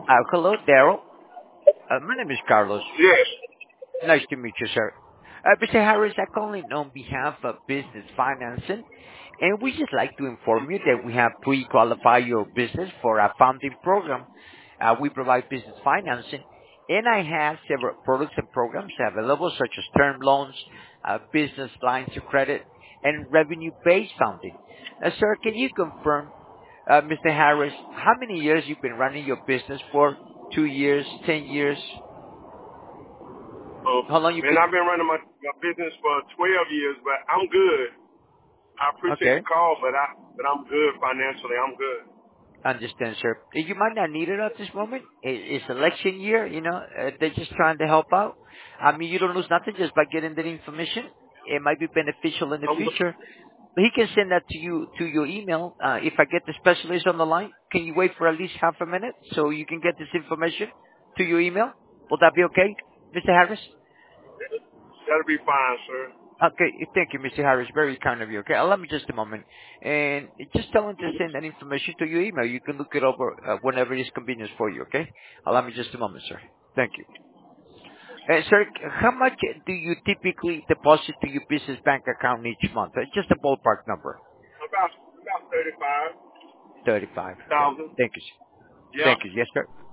Hello, Daryl. My name is Carlos. Yes. Nice to meet you, sir. Mr. Harris, I'm calling on behalf of Business Financing, and we just like to inform you that we have pre-qualified your business for our funding program. We provide business financing, and I have several products and programs available, such as term loans, business lines of credit, and revenue-based funding. Sir, can you confirm, Mr. Harris, how many years you've been running your business for? 2 years, 10 years? How long you Man, been? I've been running my business for 12 years, but I'm good. I appreciate Okay. the call, but I'm good financially. I'm good. Understand, sir. You might not need it at this moment. It's election year, they're just trying to help out. I mean, you don't lose nothing just by getting that information. It might be beneficial in the I'm good. future. But he can send that to you, to your email. If I get the specialist on the line, can you wait for at least half a minute so you can get this information to your email? Will that be okay, Mr. Harris? That'll be fine, sir. Okay, thank you, Mr. Harris. Very kind of you. Okay, allow me just a moment. And just tell him to send that information to your email. You can look it over whenever it's convenient for you, okay? Allow me just a moment, sir. Thank you. Sir, how much do you typically deposit to your business bank account each month? Just a ballpark number. About 35,000. 35. Okay. Thank you, sir. Yeah. Thank you. Yes, sir.